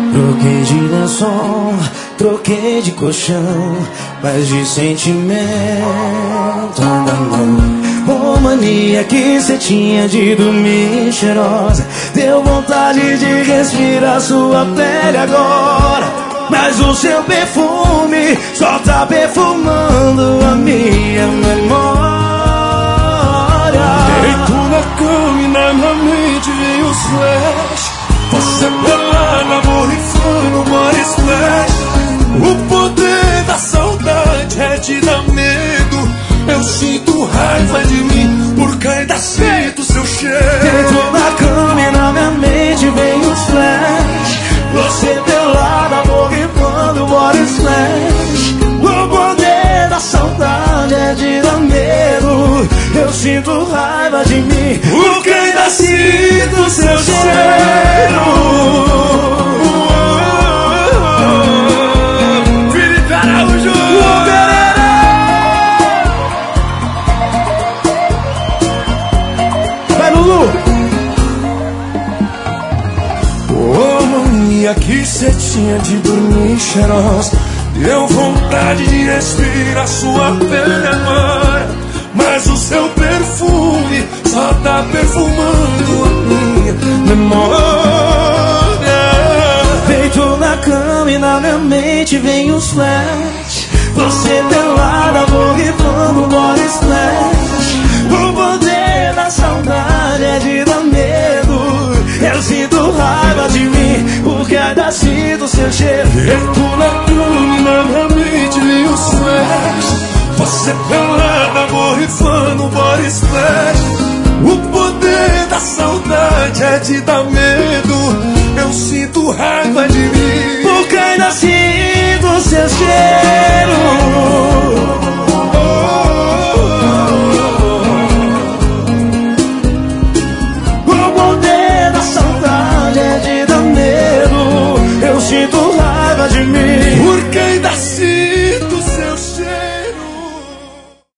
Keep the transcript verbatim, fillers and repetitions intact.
Troquei de lençol, troquei de colchão, mas de sentimento ainda não. Oh, mania que cê tinha de dormir cheirosa, deu vontade de respirar sua pele agora. Mas o seu perfume só tá perfumando a minha memória. Deito na cama e na minha mente vem os flash. Você pelada, borrifando, body splash. O poder da saudade é te dar medo. Eu sinto raiva de mim por cada do seu cheiro. Dentro da cama e na minha mente vem os flash. Você pelada, borrifando, body splash. O poder da saudade é de dar medo. Eu sinto raiva de mim porque ainda sinto seu cheiro. Felipe Araújo! Vai, Lulu! Oh, mania que cê tinha de dormir cheirosa, deu vontade de respirar sua pele agora. Mas o seu perfume só tá perfumando a minha memória. Deito na cama e na minha mente vem os flash. Você pelada, borrifando, body splash. O poder da saudade é de dar medo. Eu sinto raiva de mim porque ainda sinto seu cheiro. Deito na cama e na minha mente vem os flash. Você pelada, borrifando, body splash. O poder da saudade é te dar medo.